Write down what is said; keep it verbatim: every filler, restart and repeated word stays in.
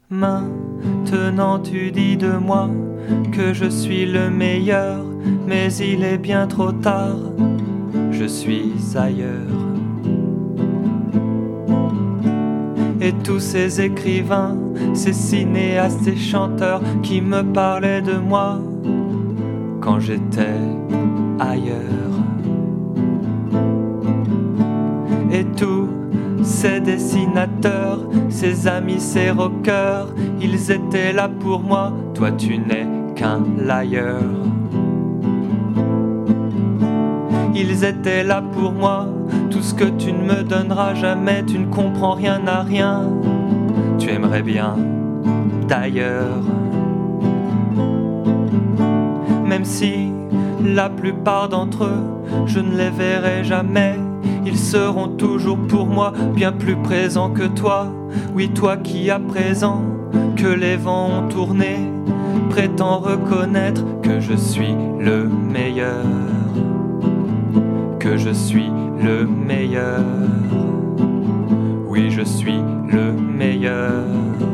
Maintenant tu dis de moi que je suis le meilleur, mais il est bien trop tard, je suis ailleurs. Et tous ces écrivains, ces cinéastes et chanteurs qui me parlaient de moi quand j'étais ailleurs. Et tous ces dessinateurs, ces amis, ces rockers, ils étaient là pour moi, toi tu n'es qu'un liar. Ils étaient là pour moi, tout ce que tu ne me donneras jamais, tu ne comprends rien à rien, tu aimerais bien d'ailleurs. Même si la plupart d'entre eux, je ne les verrai jamais, ils seront toujours pour moi bien plus présents que toi. Oui, toi qui à présent, que les vents ont tourné, prétends reconnaître que je suis le meilleur, que je suis le meilleur. Oui, je suis le meilleur.